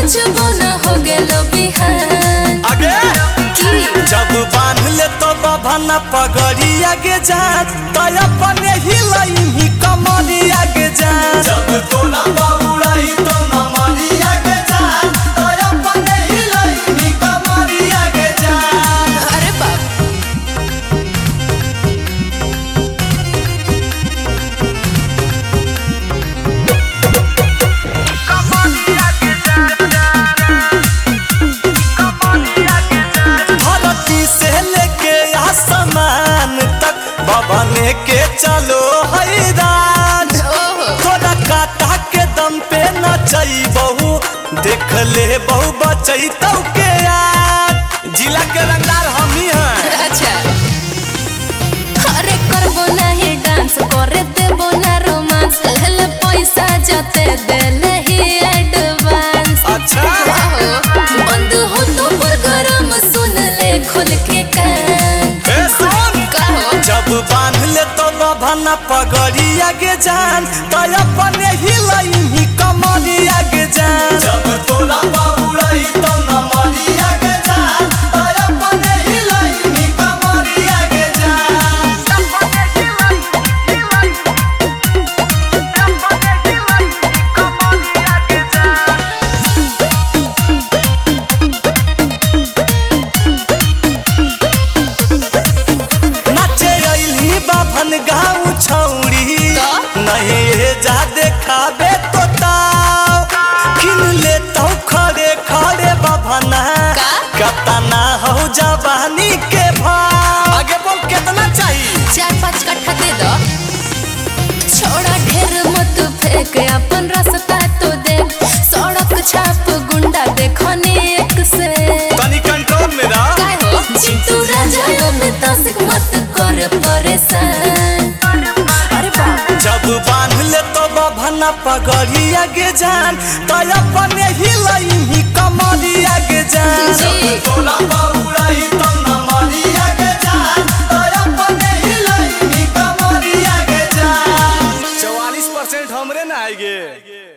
सोचबो न हो गेलो बिहान आगे की जब बांध ले तो बभना पगड़ी आगे जात तो अपने हिलाई ही कमरी आगे जात जब तोला बाबूलाई तो नमरी आगे जात तो अपने हिलाई ही कमरी आगे जात। अरे बाप धरती से लेके आसमान तक बबने के चलो हैरान थोड़ा काटा के दम पे नचई बहु देख ले बहु बचई तो के यार जिला के रंगदार हम ही हैं। अच्छा अरे करबो नहीं डांस करे देबो ना रोमांस ले पैसा जते देले ही एडवांस अच्छा बंद हो तो प्रोग्राम सुन ले खुल के कान ए सुन कहो जब बांध ले तो बभना पगड़ी आगे जान तो अपने हिलाई ही कमरी आगे जान जब तोला बाबूलाई तो नमरी आगे जान तो अपने हिलाई ही कमरी आगे जान। नाचे अइली बाभन गाँव छौड़ी नहीं जा देखाबे तो ताव किन ले तो खड़े खड़े बाभना का? कतना हो जवानी के भाव आगे बोल कितना चाहिए 4-5 कट्ठा दे दो छोड़ा ढेर मत फेंक अपन रास्ता तो देख सड़क छाप गुंडा देखो नेक से तनी कंट्रोल में रह काय हो चिंटू राजा में तसिक मत कर परेशान अरे बाप जब बांध ले तो बभना पगड़ी आगे जान तो अपने हिलाई ही कमरी आगे जान जी। तोला बाबूलाई तो नमरी आगे जान तो अपने हिलाई ही कमरी आगे जान 44% हमरे ना आएगे।